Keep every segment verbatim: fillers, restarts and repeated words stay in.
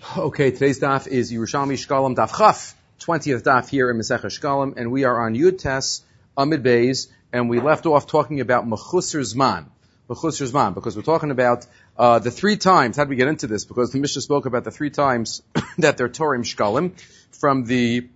Okay, today's daf is Yerushalmi Shkalim Daf Chaf, twentieth daf here in Masechah Shkalim, and we are on Yud Tes Amid Beis, and we left off talking about Mechusar Zman. Mechusar Zman, because we're talking about uh, the three times. How did we get into this? Because the Mishnah spoke about the three times that they're Torim Shkalim from the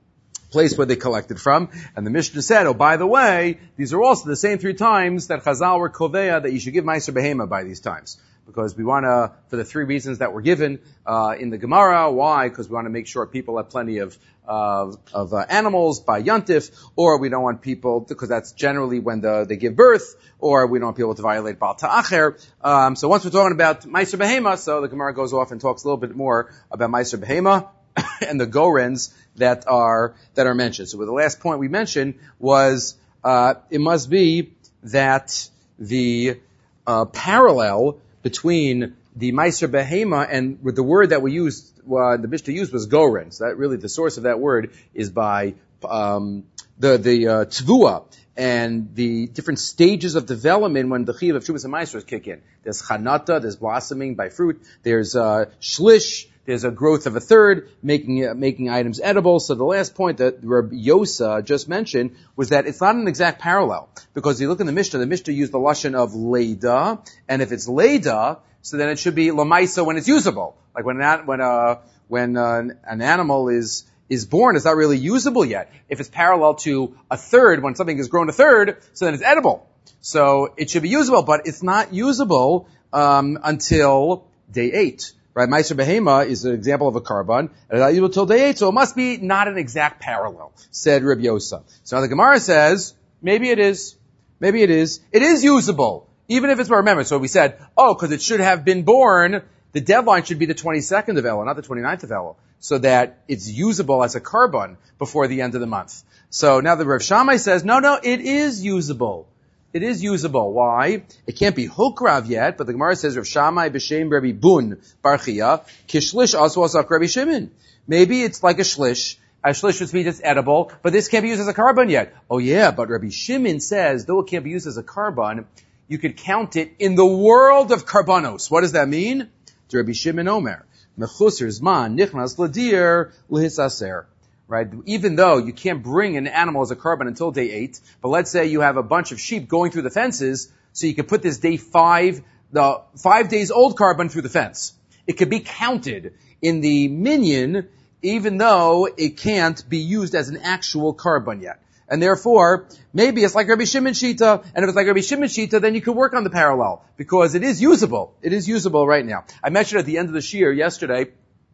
place where they collected from, and the Mishnah said, oh, by the way, these are also the same three times that Chazal were Koveya that you should give Meiser Behema by these times. Because we want to, for the three reasons that were given uh, in the Gemara. Why? Because we want to make sure people have plenty of uh, of uh, animals by Yontif, or we don't want people, because that's generally when the, they give birth, or we don't want people to violate Baal Ta'acher. Um, so once we're talking about Meiser Behema, so the Gemara goes off and talks a little bit more about Meiser Behema and the Gorens that are that are mentioned. So the last point we mentioned was uh, it must be that the uh, parallel between the Meiser Behema and with the word that we used, uh, the Mishnah used was Goren. So that really, the source of that word is by um, the the uh, Tvua and the different stages of development when the Chiv of Shuvas and Meisers kick in. There's Chanata, there's blossoming by fruit, there's uh, Shlish, there's a growth of a third, making uh, making items edible. So the last point that Rabbi Yosa just mentioned was that it's not an exact parallel. Because you look in the Mishnah, the Mishnah used the lashon of Leda, and if it's Leda, so then it should be Lamaisa when it's usable. Like when an, when, uh, when uh, an animal is is born, it's not really usable yet. If it's parallel to a third, when something has grown a third, so then it's edible. So it should be usable, but it's not usable um, until day eight. Right, Meiser Behema is an example of a carbon, and it's not usable till day eight, so it must be not an exact parallel, said Rabbi Yosa. So now the Gemara says, maybe it is, maybe it is, it is usable, even if it's, remember, so we said, oh, because it should have been born, the deadline should be the twenty-second of Elul, not the twenty-ninth of Elul, so that it's usable as a carbon before the end of the month. So now the Rav Shammai says, no, no, it is usable. It is usable. Why? It can't be hukrav yet, but the Gemara says, Rav Shammai b'shem Rabbi Bun Barchia, kishlish also asak Rabbi Shimon. Maybe it's like a shlish. A shlish would mean it's edible, but this can't be used as a carbon yet. Oh yeah, but Rabbi Shimon says, though it can't be used as a carbon, you could count it in the world of karbanos. What does that mean? To Rabbi Shimon Omer, mechusar zman nichnas ladir lehisaser. Right? Even though you can't bring an animal as a carbon until day eight, but let's say you have a bunch of sheep going through the fences, so you can put this day five, the five days old carbon through the fence. It could be counted in the minyan, even though it can't be used as an actual carbon yet. And therefore, maybe it's like Rabbi Shimon Shita, and if it's like Rabbi Shimon Shita, then you can work on the parallel, because it is usable. It is usable right now. I mentioned at the end of the shiur yesterday,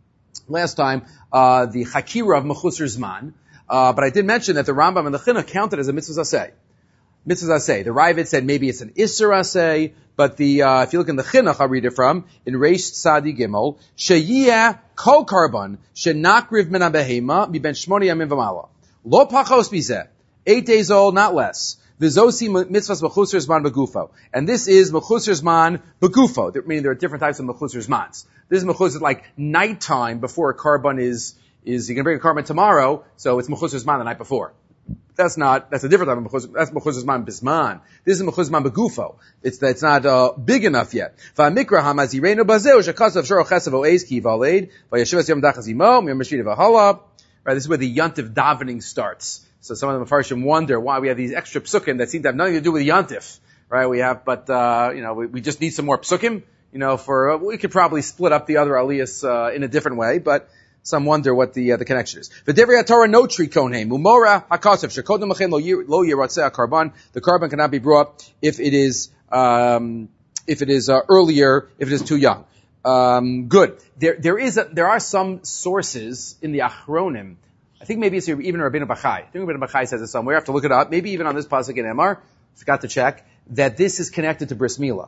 last time, uh, the Chakira of Mechusar Zman, uh, but I did mention that the Rambam and the Chinuch counted as a mitzvah aseh. Mitzvah aseh. The Ravid said maybe it's an Isser aseh, but the, uh, if you look in the Chinuch, I'll read it from, in Reish Tzadi Gimel, Sheyiyah kol karban, shenakriv min ha-behema, mi ben shmoni yamim v'mala. Lo pachos mizeh. Eight days old, not less. V'zosi mitzvahs Mechusar Zman begufo. And this is Mechusar Zman begufo. Meaning there are different types of Mechusar Zmans. This is Mechusar like nighttime before a carbon is, is, you can bring a carbon tomorrow, so it's Mechusar Zman the night before. That's not, that's a different type of Mechusar, that's Mechusar Zman bisman. This is Mechusar Zman begufo. It's, it's not, uh, big enough yet. V'amikra hamazirenu bazeu, shekasav shoro chesav o'ez ki v'aleid, v'yashivas yom dachazimo, yom mashvina v'hala. Right, this is where the Yontif davening starts. So some of the Mefarshim wonder why we have these extra psukim that seem to have nothing to do with Yontif, right? We have, but, uh, you know, we, we just need some more psukim, you know, for, uh, we could probably split up the other aliyahs, uh, in a different way, but some wonder what the, uh, the connection is. V'devrei Torah no tri konheim, umora hakasav, shekodem lachem lo yiratzeh karban, the carbon cannot be brought if it is, um, if it is, uh, earlier, if it is too young. Um, good. There, there is a, there are some sources in the Achronim. I think maybe it's even Rabbeinu Bachai. I think Rabbeinu Bachai says it somewhere. I have to look it up. Maybe even on this pasuk in Emor. Forgot to check. That this is connected to Bris Milah.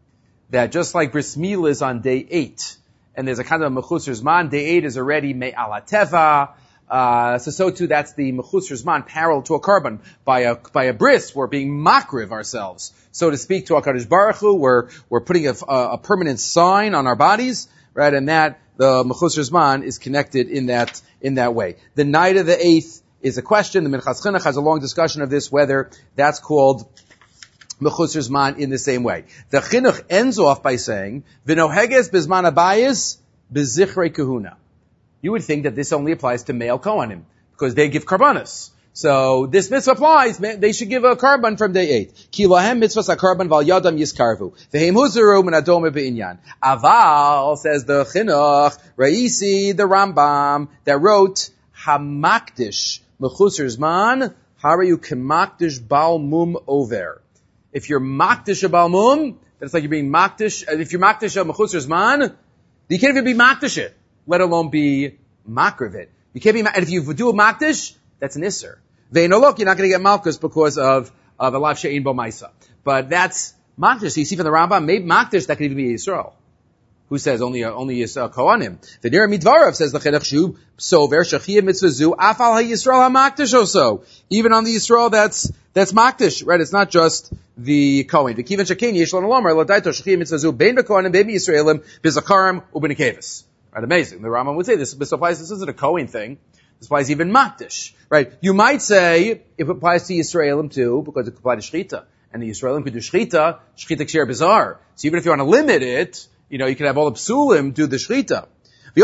That just like Bris Milah is on day eight, and there's a kind of Mechusar Zman, day eight is already Me'al HaTeva. Uh, so so too that's the Mechusar Zman parallel to a carbon. By a, by a bris, we're being makriv ourselves. So to speak to HaKadosh Baruch Hu, we're, we're putting a, a permanent sign on our bodies, right? And that, the Mechusar Zman is connected in that, in that way. The night of the eighth is a question. The Minchas Chinuch has a long discussion of this, whether that's called Mechusar Zman in the same way. The Chinuch ends off by saying, V'noheges bizman abayis bezichrei kahuna. You would think that this only applies to male kohanim, because they give karbanos. So this mitzvah applies. They should give a carbon from day eight. Ki lahem mitzvahs ha-carbon val yadam yiskarvu. V'heim huzeru min adome be'inyan. Aval, says the chinuch, Raisi, the Rambam, that wrote, hamakdish mechusar zman, harayu kemakdish bal mum over. If you're makdish a bal mum, then it's like you're being makdish. If you're makdish a mechusar zman, you can't even be makdish it, let alone be makriv it. You can't be, and if you do a makdish, that's an isser. Ve'enolok, you're not going to get malchus because of, of a lav she'ein bo maisa. But that's makdish. So you see from the Rambam, maybe makdish, that could even be Yisrael. Who says only, uh, only is, uh, kohanim. V'nir midvarav, says the chinuch shu, sover, shachiyah mitzvah zu, afal ha-Yisrael ha-makdish also. Even on the Yisrael, that's, that's makdish, right? It's not just the kohen. V'kivan shakin, yeshlon alomar, l'daito, shachiyah mitzvah zu, bein bekohanim, bein Yisraelim, b'zakarim, u'b'nekevis. Right, amazing. The Rambam would say this, this applies, this isn't a kohen thing. This applies even makdish, right? You might say, if it applies to Yisraelim too, because it could apply to shchita, and the Yisraelim could do shchita, shchita ksher bizarre. So even if you want to limit it, you know, you can have all the psulim do the shchita. The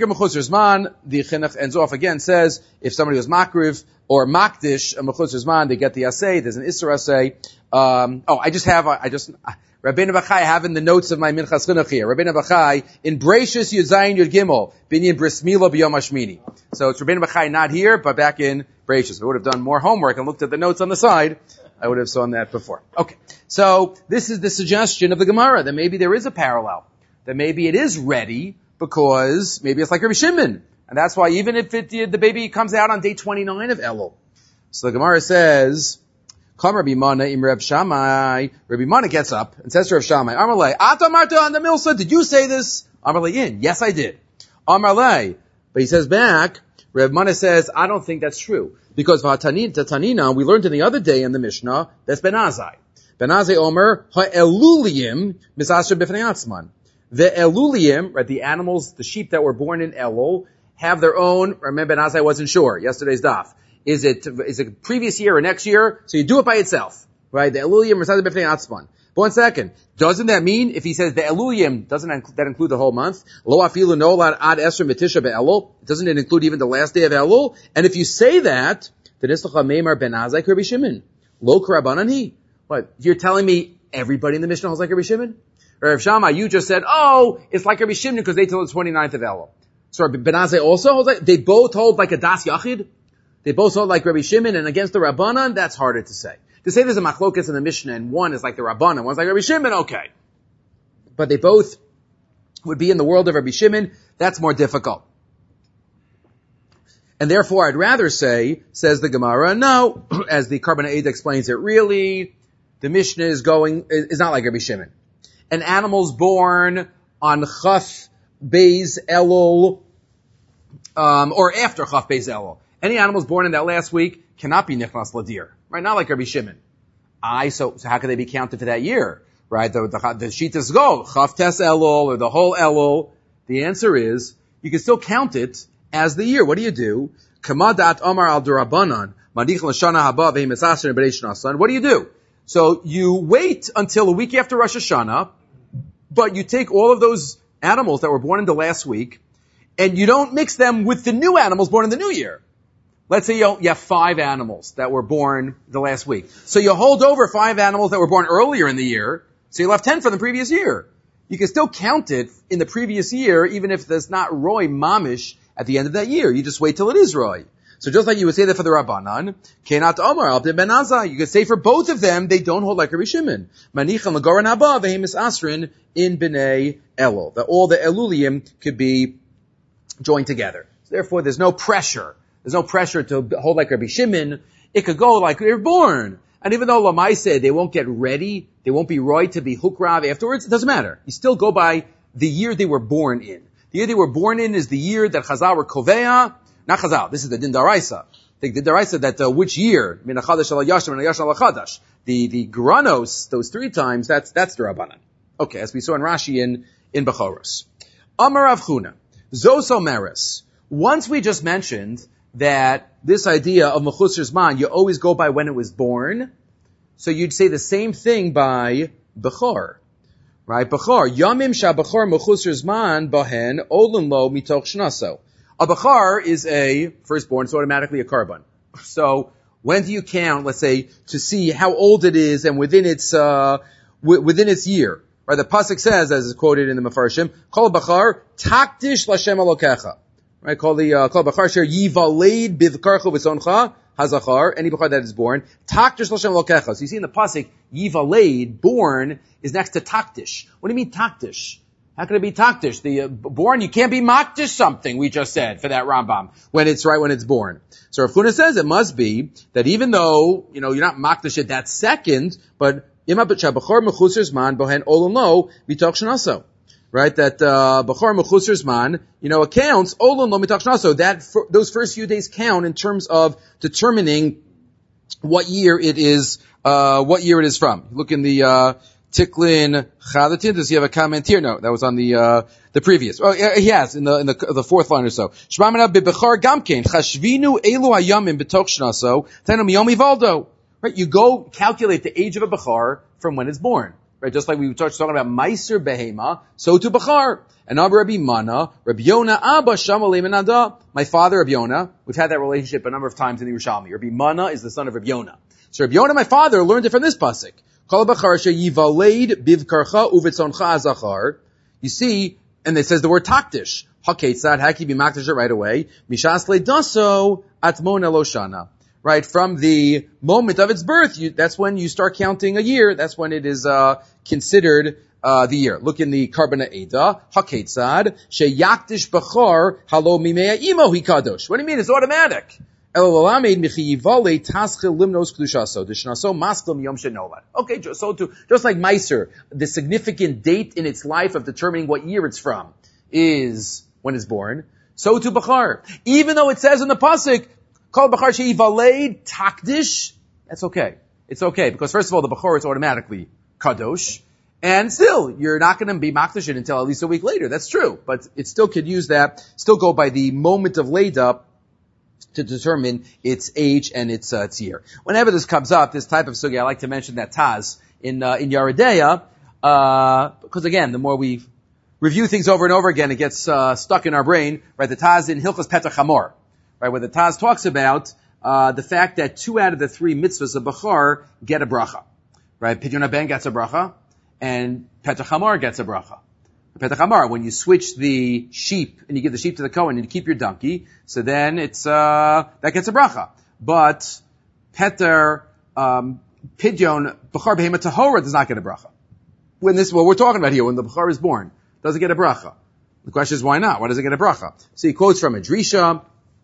chinuch ends off again, says, if somebody was makriv, or makdish, a mechusar zman, they get the asay, there's an isser asay. Um, oh, I just have, I just, Rabbeinu Bachai, I have in the notes of my Minchas Chinuch here. Rabbeinu Bachai, in Breishis Yud Zayin Yud Gimel, Binyan Bris Mila B'Yom HaShmini. So it's Rabbeinu Bachai not here, but back in Breishis. If I would have done more homework and looked at the notes on the side, I would have seen that before. Okay. So this is the suggestion of the Gemara, that maybe there is a parallel. That maybe it is ready, because maybe it's like Rabbi Shimon. And that's why even if it, the baby comes out on day twenty-nine of Elul. So the Gemara says, Come Rabbi Mana im Reb Shammai. Rabbi Mana gets up and says to Reb Shammai, Amarle, Ata Marta on the Milsa, did you say this? Amarle in, yes I did. Amarle, but he says back, Reb Mana says, I don't think that's true. Because Tanina, we learned in the other day in the Mishnah, that's Ben Azai. Ben Azai Omer, ha'eluliim misasher b'fnei atzman. The eluliim, right, the animals, the sheep that were born in Elul, have their own, remember Ben Azai wasn't sure, yesterday's daf. Is it, is it previous year or next year? So you do it by itself, right? The eluliim misasher b'fnei atzman. But one second, doesn't that mean, if he says the eluliim, doesn't that include the whole month? Lo afilu nolad ad esrim b'tisha be'elul? Doesn't it include even the last day of Elul? And if you say that, then islacha meimar Ben Azai Rabbi Shimon. Lo karabanan hi. What? You're telling me everybody in the Mishnah holds like Rabbi Shimon? Or Rav Shammai, you just said, oh, it's like Rabbi Shimon because they till the twenty-ninth of Elul. So Ben Azai also holds like, they both hold like a Das Yachid? They both hold like Rabbi Shimon, and against the Rabbanan, that's harder to say. To say there's a machlokas in the Mishnah and one is like the Rabbanan, one's like Rabbi Shimon, okay. But they both would be in the world of Rabbi Shimon, that's more difficult. And therefore I'd rather say, says the Gemara, no, as the Karban Eid explains it, really, the Mishnah is going, is not like Rabbi Shimon. An animal's born on Chaf Beis Elul, um, or after Chaf Beis Elul. Any animals born in that last week cannot be Nichnas Ladir, right? Not like Rabbi Shimon. I, so, so how can they be counted for that year? Right? The, the, the Shitas go, Chaf Tes Elul, or the whole Elul. The answer is, you can still count it as the year. What do you do? Kamadat Amar al Durabanan, Madich Lashana Haba Ve'im Esasrin B'Reish Nasan. What do you do? So you wait until a week after Rosh Hashanah, but you take all of those animals that were born in the last week, and you don't mix them with the new animals born in the new year. Let's say you, you have five animals that were born the last week. So you hold over five animals that were born earlier in the year, so you left ten from the previous year. You can still count it in the previous year, even if there's not Roy Mamish at the end of that year. You just wait till it is Roy. So just like you would say that for the Rabbanan, Kenat Omar, Abde Ben Azai, you could say for both of them, they don't hold like Rabbi Shimon. Manichan Lagoran Haba, Vehemis Asrin, in B'nai Elul. That all the Eluliim could be joined together. So therefore, there's no pressure. There's no pressure to hold like Rabbi Shimon. It could go like they're born. And even though Lamai said they won't get ready, they won't be Roy to be Hukrav afterwards, it doesn't matter. You still go by the year they were born in. The year they were born in is the year that Chazal were Kovea. Not Chazal, this is the Din Daraisa. The Din Daraisa that uh, which year? Min HaChadash al Yashim and Yashim al HaChadash. The, the Granos, those three times, that's, that's the Rabbanan. Okay, as we saw in Rashi in, in Bechoros. Amar Rav Chuna. Zoso Meres. Once we just mentioned that this idea of Mechusar Zman, you always go by when it was born. So you'd say the same thing by Bechor. Right? Bachar. Yamim shabachar mechusar zman bahen olin lo mitoch shnaso. A bachar is a firstborn, it's automatically a carbon. So, when do you count, let's say, to see how old it is and within its, uh, w- within its year? Right? The pasuk says, as is quoted in the Mefarshim, Kol bachar takdish lashem alokecha. Right? Call the, uh, Kol bachar shir yivaleid bivkarcha v'soncha hazachar, any bachar that is born, takdish lashem alokecha. So you see in the pasuk, yivaleid, born, is next to takdish. What do you mean takdish? How can it be takdish? The uh, born, you can't be makdish something, we just said, for that Rambam, when it's right when it's born. So Rav Huna says it must be that even though, you know, you're not makdish it that second, but ima b'chabachor mechusar zman bohen olon lo mitoch shnaso. Right? That, uh, bachor mechusar zman, you know, accounts olon lo mitoch shnaso. That, for, those first few days count in terms of determining what year it is, uh, what year it is from. Look in the, uh, Tiklin Chadatin. Does he have a comment here? No, that was on the uh, the previous. Oh, yeah, he has in the in the the fourth line or so. Shmamina bibechar gamkein chashvinu elu hayamim betoch shnaso tenu miyomi valdo. Right, you go calculate the age of a bechar from when it's born. Right, just like we were talking about meiser behema, so to bechar. And Abba Rabbi Mana, Rabbi Yona Abba Shamalei Menada. My father Rabbi Yona. We've had that relationship a number of times in the Yerushalmi. Rabbi Mana is the son of Rabbi Yona. So Rabbi Yona, my father, learned it from this pasuk. You see, and it says the word takdish. Haketzad, how can you be makdish it right away? Mishas ledaso atmon eloshana. Right, from the moment of its birth, you, that's when you start counting a year. That's when it is uh, considered uh, the year. Look in the Karbana Eda. Haketzad sheyakdish bachar halo mimea imo hikadosh. What do you mean? It's automatic. Okay, so too, just like Meiser, the significant date in its life of determining what year it's from is when it's born, so too Bachar. Even though it says in the Pasuk, called Bachar she'ivaleid takdish, that's okay. It's okay, because first of all, the Bachar is automatically kadosh, and still, you're not going to be makdish it until at least a week later. That's true, but it still could use that, still go by the moment of Leida, to determine its age and its, uh, its year. Whenever this comes up, this type of sugya, I like to mention that Taz in, uh, in Yeridea, uh, because again, the more we review things over and over again, it gets, uh, stuck in our brain, right? The Taz in Hilchos Petach Hamor, right? Where the Taz talks about, uh, the fact that two out of the three mitzvahs of Bachar get a bracha, right? Pidyon HaBen gets a bracha, and Petach Hamor gets a bracha. Petach Hamor, when you switch the sheep and you give the sheep to the Kohen and you keep your donkey, so then it's uh that gets a bracha. But Peter um Pidyon Bachar Behema Tahora does not get a bracha. When this what we're talking about here, when the Bachar is born, does it get a bracha? The question is why not? Why does it get a bracha? So he quotes from a Drisha,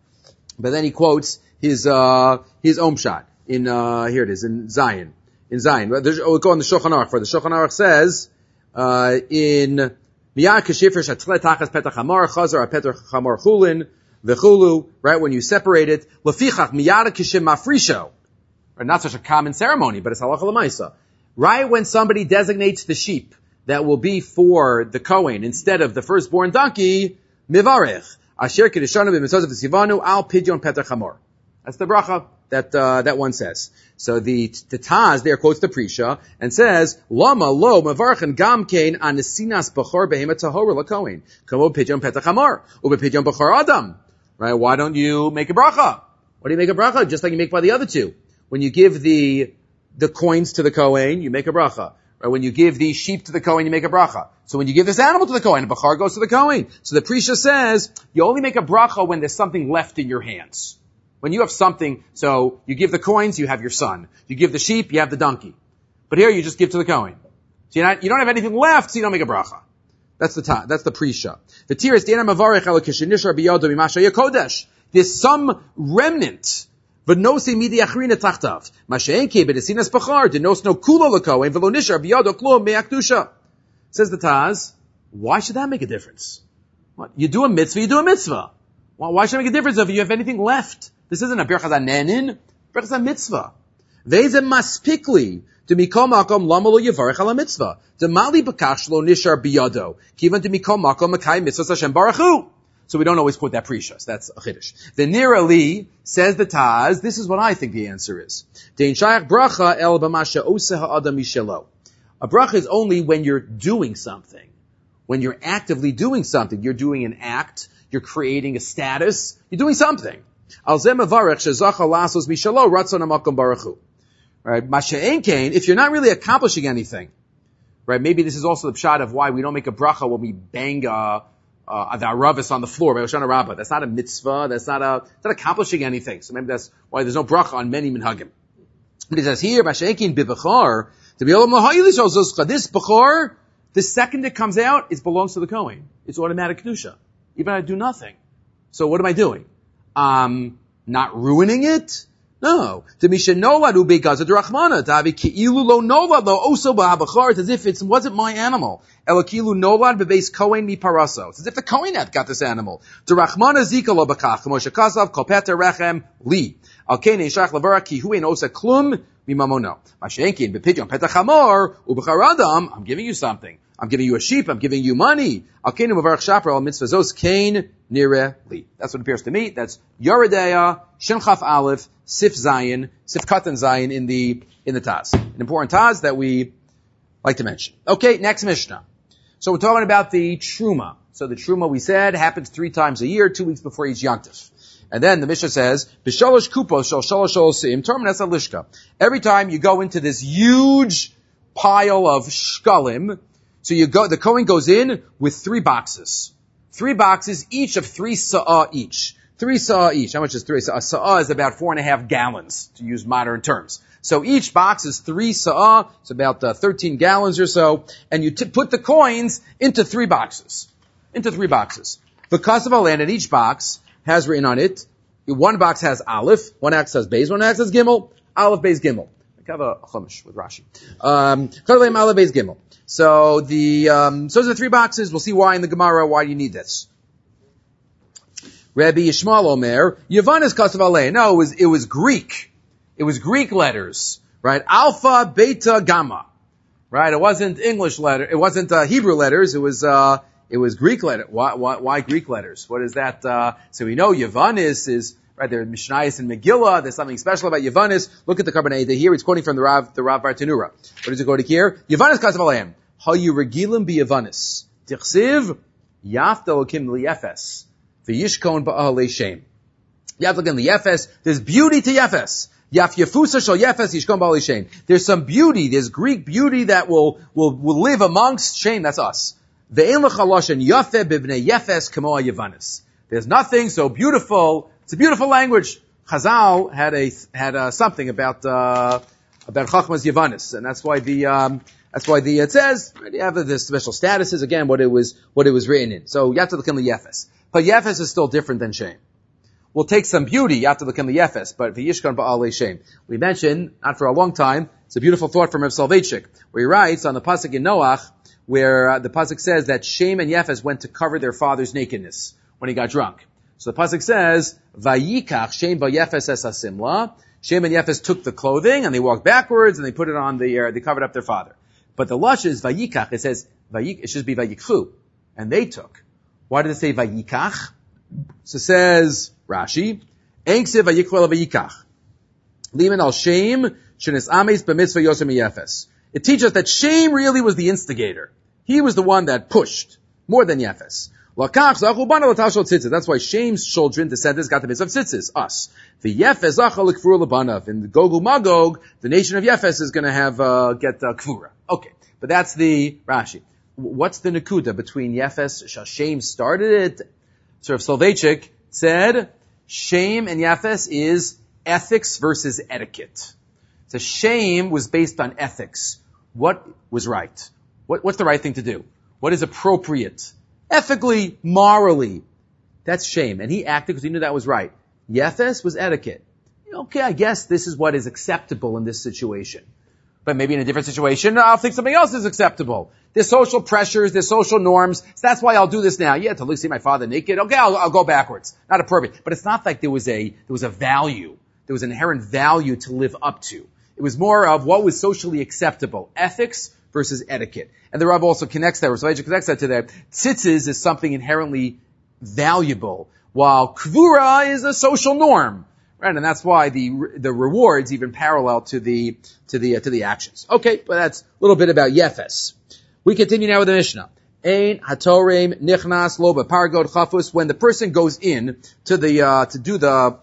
but then he quotes his uh his Om Shot in uh here it is in Zion in Zion. There's, we'll go on the Shulchan Aruch. For the Shulchan Aruch says uh in Miyad kashifr shatlet tachas petach hamar chazar petach hamar chulin v'chulu. Right, when you separate it, lefichach miyad kashim mafrisho. Right, not such a common ceremony, but it's halacha l'maisa. Right when somebody designates the sheep that will be for the Kohen instead of the firstborn donkey, mivarech asher kedishanu b'mitzvot v'sivanu al pidyon petach hamar. That's the bracha that uh, that one says. So the the Taz there quotes the Prisha and says, Lama lo mavarchen gamkein an nesinas bachar behema tahora lakoin kamo pidyon petach hamar ube pidyon bachar adam. Right? Why don't you make a bracha? Why do you make a bracha? Just like you make by the other two. When you give the the coins to the Kohen, you make a bracha. Right? When you give the sheep to the Kohen, you make a bracha. So when you give this animal to the Kohen, the bachar goes to the Kohen. So the Prisha says you only make a bracha when there's something left in your hands. When you have something, so you give the coins, you have your son. You give the sheep, you have the donkey. But here you just give to the Kohen. So you're not, you don't have anything left, so you don't make a bracha. That's the ta, that's the Prisha. The Tir is Dana Mavarech ala kishinishar biyodo mimasha yakodesh. There's some remnant. V'nosi midi achrina tachtav. Masha'enke b'desinas bachar denos no kulo l'kohen v'lo nishar biyodo klum me'akdusha. Says the Taz, why should that make a difference? What? You do a mitzvah, you do a mitzvah. Well, why should it make a difference if you have anything left? This isn't a birchas hanenin, birchas ha-mitzvah. Ve'eze maspikli to mikol makom lama lo yivarech ala mitzvah. To mali b'kach lo nishar biyado. Kivan to mikol makom makai mitzvah Hashem baruchu. So we don't always quote that prishas. That's a chiddush. The Nir Ali says the Taz, this is what I think the answer is. Dein shayach bracha el b'masha oseh ha'adam mishelo. A bracha is only when you're doing something. When you're actively doing something. You're doing an act. You're creating a status. You're doing something. Al zeh mevarech shezacha lasos mishalo ratzon hamakom baruch hu. Right? Masha'en kain, if you're not really accomplishing anything, right? Maybe this is also the pshat of why we don't make a bracha when we bang uh, uh, the aravis on the floor, by Hoshana Rabbah. That's not a mitzvah. That's not a, it's not accomplishing anything. So maybe that's why there's no bracha on many minhagim. But it says here, Masha'en kain bibachar, to be able to this bachar, the second it comes out, it belongs to the Kohen. It's automatic kedusha. Even if I do nothing. So what am I doing? Um, not ruining it? No. To misha nolad ubegazad rachmana. Davi ki'ilu lo nolad lo oso ba'abachar. It's as if it wasn't my animal. Elakilu nolad bebeis kohen mi paraso. It's as if the kohen had got this animal. To rachmana zika lo bakach. Moshe kasav kopeta rechem li. Al kein yishach lavara ki hu ein osa klum mimamono. Mashenkin bepidyon petachamor ubecharadam. I'm giving you something. I'm giving you a sheep. I'm giving you money. Al kein umavarach shaper al mitzvah zos kein nire li. That's what appears to me. That's Yoredeya, Shin Chaf Aleph, Sif Zayin, Sif Katan Zayin in the, in the Taz. An important Taz that we like to mention. Okay, next Mishnah. So we're talking about the Truma. So the Truma, we said, happens three times a year, two weeks before each Yantif. And then the Mishnah says, B'shalosh kupos shal shalosh olosim, terminas alishka. Every time you go into this huge pile of shkalim, so you go, the Kohen goes in with three boxes. Three boxes, each of three sa'ah each. Three sa'ah each. How much is three sa'ah? A sa'ah is about four and a half gallons, to use modern terms. So each box is three sa'ah. It's about uh, thirteen gallons or so. And you t- put the coins into three boxes. Into three boxes. Because of a land, and each box has written on it, one box has Aleph, one box has Beis, one box has Gimel. Aleph, Beis, Gimel. I have a chumash with Rashi. Um, Aleph, Beis, Gimel. So the, um, so those are the three boxes. We'll see why in the Gemara, why do you need this. Rabbi Yishmael Omer, Yavanis Kasav Alei. No, it was, it was Greek. It was Greek letters, right? Alpha, Beta, Gamma. Right? It wasn't English letter, it wasn't, uh, Hebrew letters, it was, uh, it was Greek letter. Why, why, why Greek letters? What is that, uh, so we know Yavanis is, right, there are Mishnayos and Megillah, there's something special about Yavanis. Look at the Karbanei here, it's quoting from the Rav, the Rav Bartanura. What does it go to here? Yavanis Kasav Aleim. Hayu regilim bi Yavanis. Tichsiv, Yaft Elokim liyefes. V'yishkon ba'ahalei shem. Yaft Elokim liyefes. There's beauty to Yefes. Yaf Yefusa shal Yefes yishkon ba'ahalei shem. There's some beauty, there's Greek beauty that will, will, will live amongst Shem, that's us. Ve'en l'chaloshen Yafeh b'bnei Yefes kamo Yavanis. There's nothing so beautiful. It's a beautiful language. Chazal had a, had a, something about, uh, about Chachmas Yavanis. And that's why the, um, That's why the, it says, right, you have the special statuses, again, what it was, what it was written in. So, Yatta L'Kim L'Yefes. But Yefes is still different than Shem. We'll take some beauty, Yatta L'Kim L'Yefes, but V'yishkan Ba'alei Shem. We mentioned, not for a long time, it's a beautiful thought from Rav Soloveitchik, where he writes on the Pasuk in Noach, where uh, the Pasuk says that Shem and Yefes went to cover their father's nakedness when he got drunk. So the Pasuk says, Vayikach Shem V'Yefes es hasimla. Shem and Yefes took the clothing, and they walked backwards, and they put it on the, uh, they covered up their father. But the lush is vayikach. It says vayik. It should be vayikchu, and they took. Why did it say vayikach? So says Rashi, Enkse vayikhu vayikach. Liman al Shem shenis ames b'mitzvah yosem Yefes. It teaches us that Shem really was the instigator. He was the one that pushed more than Yefes. Lakach zachu bana l'tashol tzitzis. That's why Shem's children, descendants, got the mitzvah of tzitzis. Us. The Yefes zacha l'kfur l'banav. In the Gog Magog, the nation of Yefes is going to have uh, get uh, kfura. Okay, but that's the Rashi. What's the Nakuda between Yefes? Shem started it. Sort of Soloveitchik said, Shem and Yefes is ethics versus etiquette. So Shem was based on ethics. What was right? What, what's the right thing to do? What is appropriate? Ethically, morally. That's Shem. And he acted because he knew that was right. Yefes was etiquette. Okay, I guess this is what is acceptable in this situation. But maybe in a different situation, I'll think something else is acceptable. There's social pressures, there's social norms. So that's why I'll do this now. Yeah, to see my father naked. Okay, I'll, I'll go backwards. Not appropriate. But it's not like there was a, there was a value. There was an inherent value to live up to. It was more of what was socially acceptable. Ethics versus etiquette. And the Rav also connects that, so connects that to that. Tzitzis is something inherently valuable, while kvura is a social norm. Right? And that's why the, the rewards even parallel to the, to the, uh, to the actions. Okay, but that's a little bit about Yefes. We continue now with the Mishnah. Ein hatorem nichnas lo bepargod chafus. When the person goes in to the, uh, to do the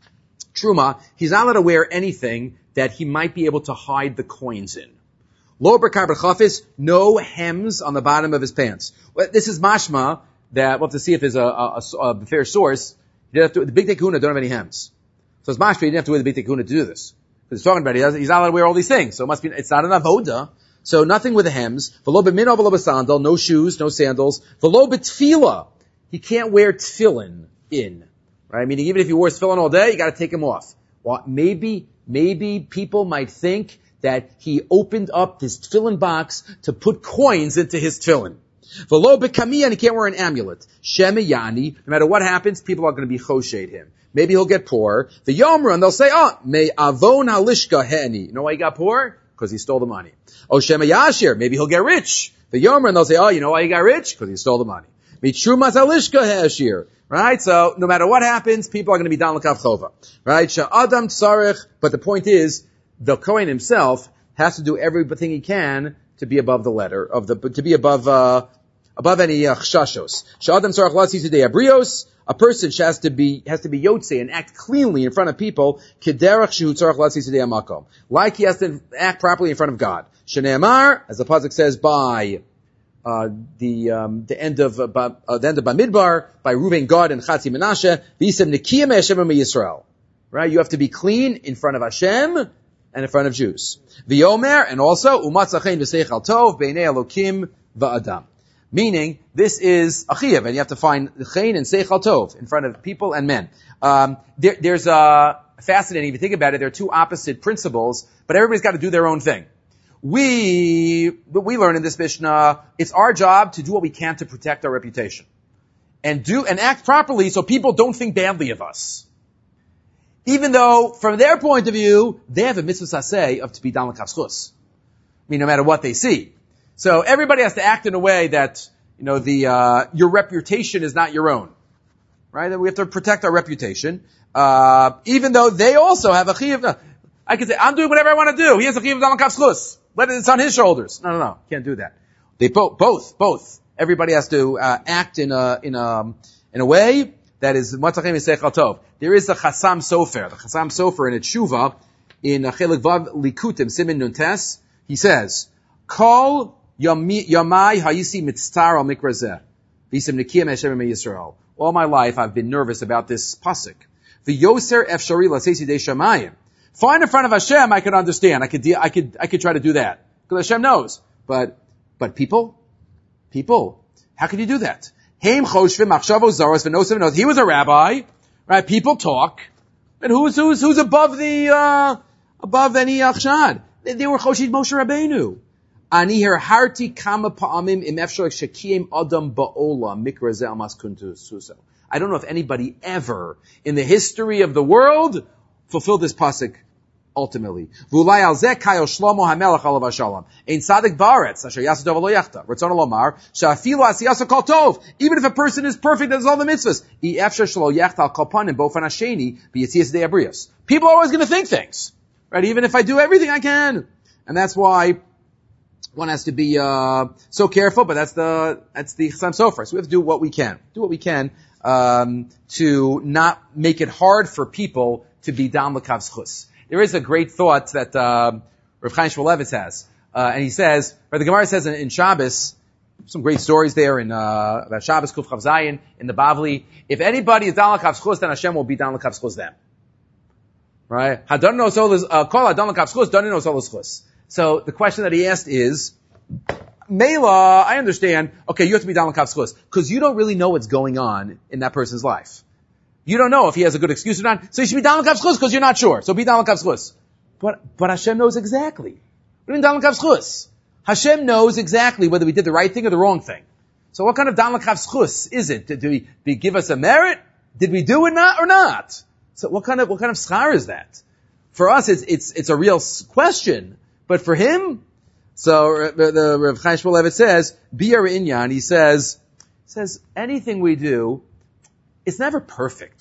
truma, he's not allowed to wear anything that he might be able to hide the coins in. Lo bekar b'chafis, no hems on the bottom of his pants. Well, this is mashma that we'll have to see if there's a, a, a, a fair source. You have to, the big kahuna don't have any hems. So it's mashma, you didn't have to wear the big kahuna to do this. Because he's talking about it, he's not allowed to wear all these things. So it must be, it's not an avoda. So nothing with the hems. V'lo b'minov v'lo b'sandal, no shoes, no sandals. V'lo b'tfila. He can't wear tefillin in. Right? Meaning even if you wore tefillin all day, you gotta take them off. Well, maybe, maybe people might think that he opened up this tefillin box to put coins into his tefillin. V'lo b'kamiyah, and he can't wear an amulet. Shemiyani, no matter what happens, people are going to be choshed him. Maybe he'll get poor. The yomra, and they'll say, oh, may avon halishka heni. You know why he got poor? Because he stole the money. Oh, shemiyashir, maybe he'll get rich. The yomra, and they'll say, oh, you know why he got rich? Because he stole the money. Mitrumas halishka hashir. Right? So, no matter what happens, people are going to be down l'kav chova. Right? Sha'adam tzarech, but the point is, the Kohen himself has to do everything he can to be above the letter of the, to be above, uh, above any uh, chshashos. Sha'adam tzarech latzi today abrios, a person has to be, has to be yotze and act cleanly in front of people, kederach shehu tzarech latzi today amakom. Like he has to act properly in front of God. Shneimar, as the pasuk says, by, uh, the, um, the end of, uh, uh, the end of Bamidbar, by Reuven, Gad, and Chatzi Menashe, v'isem nekiyah me'Hashem u'meYisrael. Right? You have to be clean in front of Hashem, and in front of Jews. V'yomer, and also, umatzachein v'seichal tov, b'nei Elokim v'adam. Meaning, this is a chiyuv, and you have to find chen and seichal tov in front of people and men. Um, there, there's a fascinating, if you think about it, there are two opposite principles, but everybody's got to do their own thing. We, we learn in this Mishnah, it's our job to do what we can to protect our reputation. And do, and act properly so people don't think badly of us. Even though, from their point of view, they have a mitzvah saseh of to be dan l'kav zchus. I mean, no matter what they see. So everybody has to act in a way that, you know, the, uh, your reputation is not your own. Right? And we have to protect our reputation. Uh, even though they also have a chiyuv. I can say, I'm doing whatever I want to do. He has a chiyuv dan l'kav zchus. Let it, it's on his shoulders. No, no, no. Can't do that. They both, both, both. Everybody has to, uh, act in a, in a, in a way that is Matzachim Yiseichal Tov. There is a Chasam Sofer. The Chasam Sofer in a Tshuva, in Chelik Vav Likutim, Simin Nuntes, he says, Kol Yamai Hayisi Mitztar Al Mikrazeh, V'Isim Nikiyam Hashem Yisrael. All my life I've been nervous about this pasuk. V'Yoser Efshari L'Seisi Dei Shamayim. Fine in front of Hashem, I could understand. I could, de- I could, I could try to do that. Because Hashem knows. But, but people? People? How can you do that? He was a rabbi, right? People talk, and who's who's who's above the uh above any achshad? They, they were choshid Moshe Rabbeinu. Ani her harti kama pa'amim im efshar shekiem adam ba'ola mikra ze amas kuntu suso. I don't know if anybody ever in the history of the world fulfilled this pasuk ultimately. V'ulai al zeh kayo Shlomo hamelach alav hashalom. Ein tzadik ba'aretz, asher yasa tov lo yachta. Ratzon lomar, she'afilu asiyasa kol tov. Even if a person is perfect and does all the mitzvahs, i efshar shelo yachta al kol panim bofan hasheni b'yitzias dei abrios. People are always going to think things, right? Even if I do everything I can. And that's why one has to be, uh, so careful, but that's the, that's the Chasam Sofer. So we have to do what we can. Do what we can, um, to not make it hard for people to be dam l'kav zchus. There is a great thought that uh, Rav Chaim Shmulevitz has, uh, and he says, or the Gemara says in, in Shabbos, some great stories there in uh, about Shabbos Kuf Chav Zayin in the Bavli. If anybody is down l'kav zchus, then Hashem will be down l'kav zchus them. Right? Hadon no solas kol hadon l'kav zchus, don no solas zchus. So the question that he asked is, Mela, I understand. Okay, you have to be down l'kav zchus because you don't really know what's going on in that person's life. You don't know if he has a good excuse or not. So you should be down l'kav zchus because you're not sure. So be down l'kav zchus. But, but Hashem knows exactly. What do you mean down l'kav zchus? Hashem knows exactly whether we did the right thing or the wrong thing. So what kind of down l'kav zchus is it? Did we, did we give us a merit? Did we do it not or not? So what kind of, what kind of schar is that? For us, it's, it's, it's a real question. But for him, so the, the Rav Chaim Shmulevitz says, Biyar Inyan, he says, says, anything we do, it's never perfect.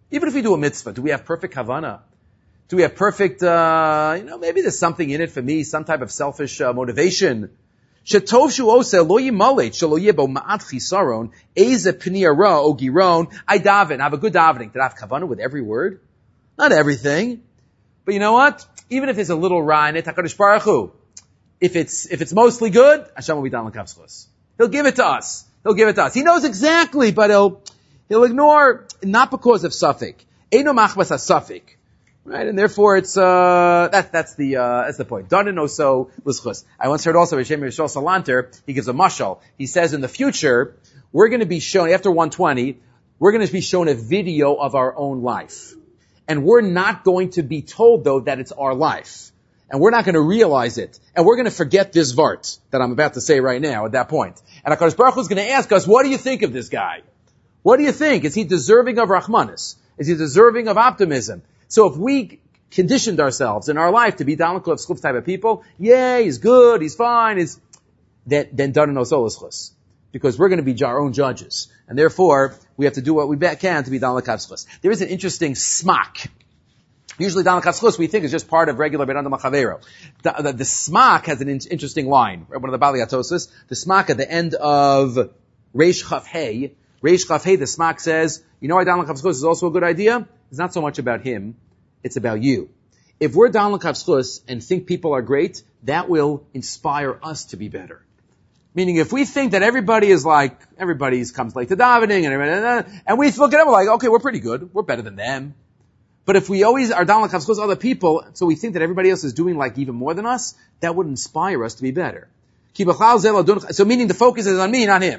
Even if we do a mitzvah, do we have perfect kavanah? Do we have perfect, uh, you know, maybe there's something in it for me, some type of selfish uh, motivation. Shetov shu oseh lo yimalet shelo yeh bo ma'at chisaron eze pnei ra o giron. I daven, have a good davening. Did I have kavanah with every word? Not everything. But you know what? Even if there's a little ra in it, HaKadosh Baruch Hu, if it's, if it's mostly good, Hashem will be down l'kav zchus. He'll give it to us. He'll give it to us. He knows exactly, but he'll, he'll ignore, not because of suffix. Eino machbas ha-suffix. Right? And therefore it's, uh, that, that's the, uh, that's the point. Danan oso l'zchus. I once heard also, Hashem Yishol Salanter, he gives a mashal. He says in the future, we're going to be shown, after one twenty, we're going to be shown a video of our own life. And we're not going to be told, though, that it's our life. And we're not going to realize it. And we're going to forget this vart that I'm about to say right now at that point. And HaKadosh Baruch Hu is going to ask us, what do you think of this guy? What do you think? Is he deserving of Rahmanis? Is he deserving of optimism? So if we conditioned ourselves in our life to be Dalekul of Schlup type of people, yeah, he's good, he's fine, he's, then, then done no solus. Because we're going to be our own judges. And therefore, we have to do what we can to be Dan l'kav zchus. There is an interesting smak. Usually Dan l'kav zchus we think is just part of regular Be'adam Machavero. The, the, the smak has an in, interesting line. One of the Bali Atosis. The smak at the end of Reish Chaf Hey. Reish Chaf Hey, the smak says, you know why Dan l'kav zchus is also a good idea? It's not so much about him. It's about you. If we're Dan l'kav zchus and think people are great, that will inspire us to be better. Meaning, if we think that everybody is like, everybody comes late to davening, and, and we look at them, we're like, okay, we're pretty good. We're better than them. But if we always are down like other people, so we think that everybody else is doing like even more than us, that would inspire us to be better. So meaning the focus is on me, not him.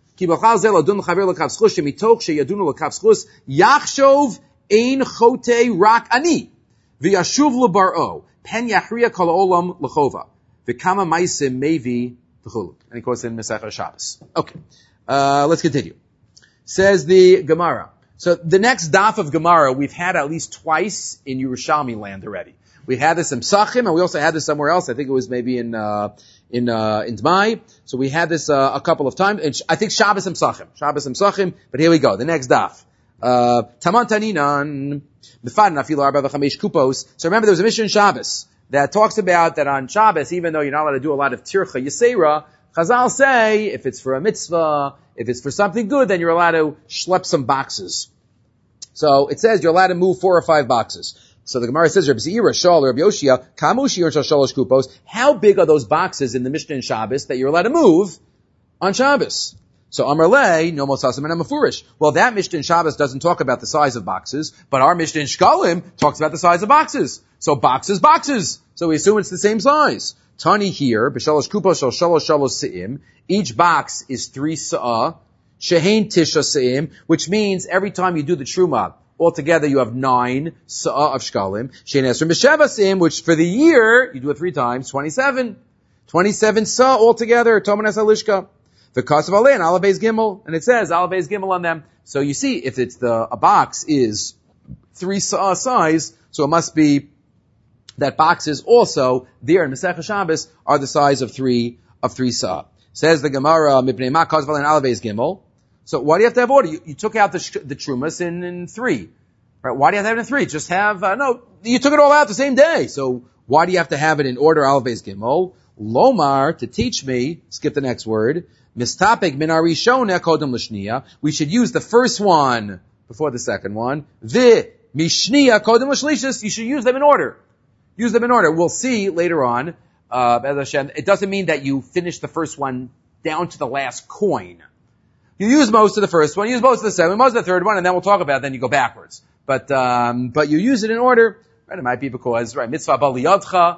Yachshov ein chote rak ani. V'yashuv l'bar'o. Pen yachriya kol olam l'chova. V'kama maisim mevi. And he quotes in Masechah Shabbos. Okay. Uh, let's continue. Says the Gemara. So the next daf of Gemara we've had at least twice in Yerushalmi land already. We had this in Psachim, and we also had this somewhere else. I think it was maybe in, uh, in, uh, in Dmai. So we had this, uh, a couple of times. And I think Shabbos and Psachim. Shabbos and Psachim. But here we go. The next daf. Uh, Taman Taninan. Mefadan afilu arba v'chamesh kupos. So remember there was a mission in Shabbos that talks about that on Shabbos, even though you're not allowed to do a lot of tircha yisera, Chazal say, if it's for a mitzvah, if it's for something good, then you're allowed to schlep some boxes. So it says you're allowed to move four or five boxes. So the Gemara says, Rabbi Zeira, Shal, Rabbi Yoshia, Kamu Shir Shalosh Kupos, how big are those boxes in the Mishnah and Shabbos that you're allowed to move on Shabbos? So Amar Le, no mosasim and amafurish. Well, that Mishnah in Shabbos doesn't talk about the size of boxes, but our Mishnah in Shkalim talks about the size of boxes. So boxes, boxes. So we assume it's the same size. Tani here, b'shalosh kupos shal shalosh shalosh se'im. Each box is three sa'ah. Shehein tisha se'im, which means every time you do the truma, altogether you have nine sa'ah of shkalim. Shehein esrim b'sheva se'im, which for the year, you do it three times, twenty-seven. twenty-seven sa'ah altogether, toman es alishka. The cost of Alei and Alavez Gimel, and it says Alavez Gimel on them. So you see, if it's the, a box is three sa'ah size, so it must be that boxes also there in Masechah Shabbos are the size of three, of three sa'ah. Says the Gemara, Mipnei Ma cost of Alei and Alavez Gimel. So why do you have to have order? You, you took out the, sh- the trumas in, in three. Right? Why do you have to have it in three? Just have, uh, no, you took it all out the same day. So why do you have to have it in order Alavez Gimel? Lomar, to teach me, skip the next word, Mistapek min arishona kodem l'shniya. We should use the first one before the second one. The mishniya kodem l'shlishis. You should use them in order. Use them in order. We'll see later on. Uh, Be'ez Hashem, it doesn't mean that you finish the first one down to the last coin. You use most of the first one, you use most of the second, most of the third one, and then we'll talk about it. Then you go backwards. But um, but you use it in order. Right? It might be because right mitzvah baliyadcha.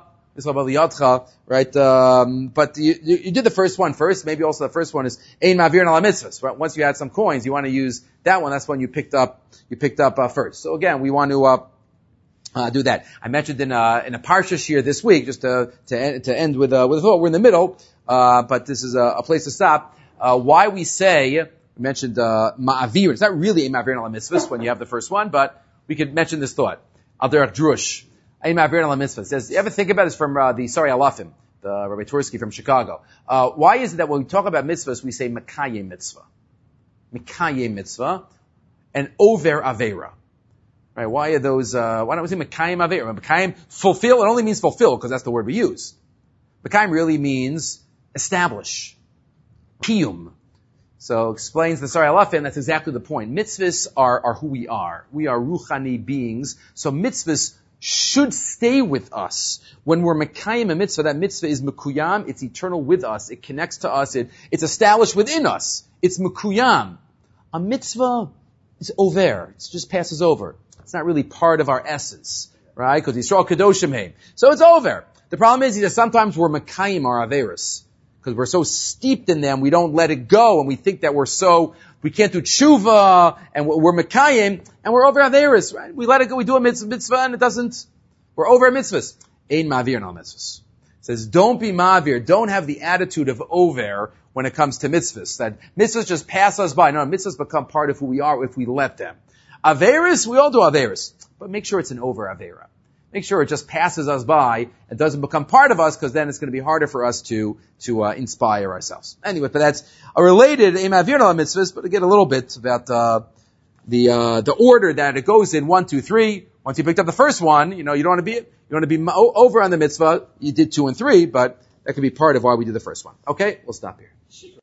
Right, um, but you, you, you did the first one first. Maybe also the first one is ein ma'avir ala mitzvahs. Right, once you had some coins, you want to use that one. That's one you picked up. You picked up uh, first. So again, we want to uh, uh, do that. I mentioned in a in a parsha shir this week, just to to end, to end with uh, with a thought. We're in the middle, uh, but this is a, a place to stop. Uh, why we say we mentioned uh, ma'avir. It's not really ein ma'avir ala mitzvahs when you have the first one, but we could mention this thought. Al derech drush. It says, you ever think about this from uh, the Sari Alafim, the Rabbi Tursky from Chicago? Uh, why is it that when we talk about mitzvahs, we say Mekayem mitzvah? Mekayem mitzvah and Over Avera. Right? Why are those, uh, why don't we say Mekayim Avera? Mekayim, fulfill, it only means fulfill, because that's the word we use. Mekayim really means establish. Kiyum. So explains the Sari Alafin, that's exactly the point. Mitzvahs are, are who we are. We are ruchani beings. So mitzvahs should stay with us. When we're Mekayim a mitzvah, that mitzvah is Mekuyam, it's eternal with us, it connects to us, it, it's established within us. It's Mekuyam. A mitzvah is over. It just passes over. It's not really part of our essence, right? Because Yisrael Kedoshim Heim. So it's over. The problem is that sometimes we're Mekayim our Averis. Because we're so steeped in them, we don't let it go, and we think that we're so, we can't do tshuva, and we're Mekayim, and we're over Averis, right? We let it go, we do a mitzvah, and it doesn't, we're over mitzvahs. Ein ma'avir no mitzvahs. It says, don't be ma'avir, don't have the attitude of over when it comes to mitzvahs. That mitzvahs just pass us by. No, mitzvahs become part of who we are if we let them. Averis, we all do Averis, but make sure it's an over Avera. Make sure it just passes us by and doesn't become part of us, because then it's going to be harder for us to to uh, inspire ourselves. Anyway, but that's a related Ein ma'avir no mitzvahs, but again a little bit about uh, the uh, the order that it goes in. One, two, three. Once you picked up the first one, you know you don't want to be you want to be over on the mitzvah. You did two and three, but that could be part of why we did the first one. Okay, we'll stop here.